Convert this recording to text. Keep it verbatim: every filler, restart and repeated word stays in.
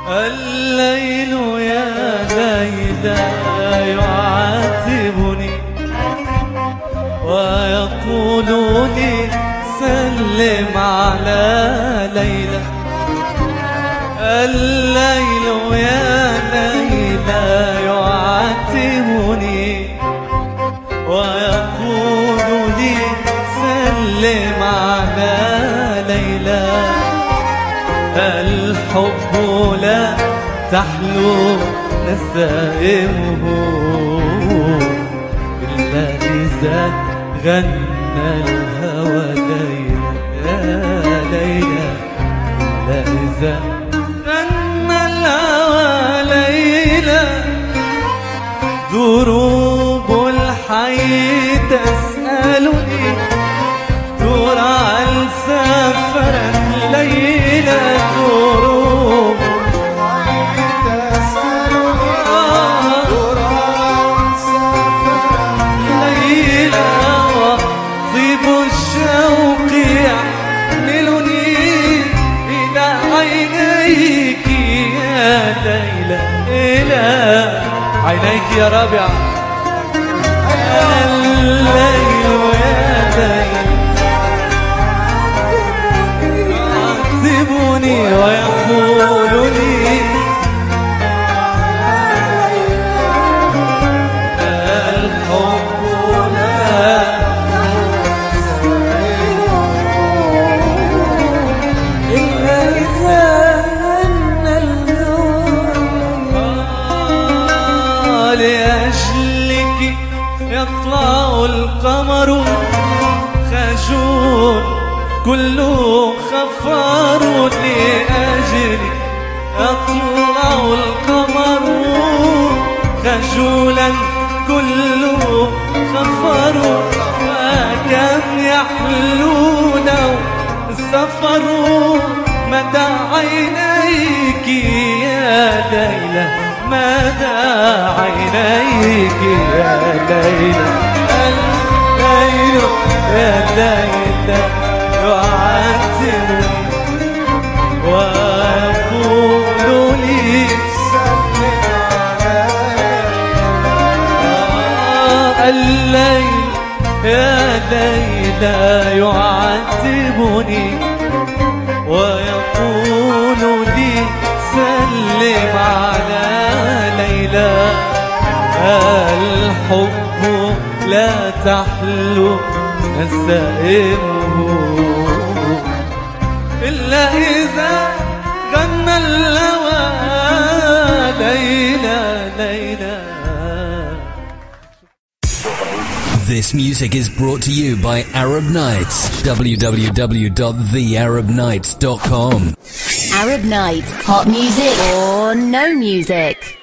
الليل يا ليلى يعاتبني ويقول لي سلم على ليلى. الليل يا ليلى يعاتبني ويقول لي سلم على ليلى. الحب لا تحلو نسائمه إلا إذا غنى الهوى ليلى يا ليلى. إلا إذا غنى الهوى ليلى. دروب الحي تسألني ترى هل سافرت ليلى. دروب الحي تسألني ترى هل سافرت ليلى. وطيب الشوق يحملني إلى عينيك يا ليلى. إلى عينيك يا رابعة. الليل يا ليلى يعاتبني ويقول لي الحب لا إلا إذا غنى الهوى. لأجلك يطلع القمر خجول كله خفار. لأجلك يطلع القمر خجولا كله خفار. وكم يحلون السفر مدى عينيك يا ليلى. مدى عينيك يا ليلى. الليل يا ليلى يعاتبني ويقول لي سلم على ليلى. الليل يا ليلى يعاتبني ويقول لي سلم على ليلى. الحب لا تحلو نسائمه إلا إذا غنى الهوى ليلى ليلى. This music is brought to you by Arab Nights. w w w dot the arab nights dot com. Arab Nights, hot music or no music.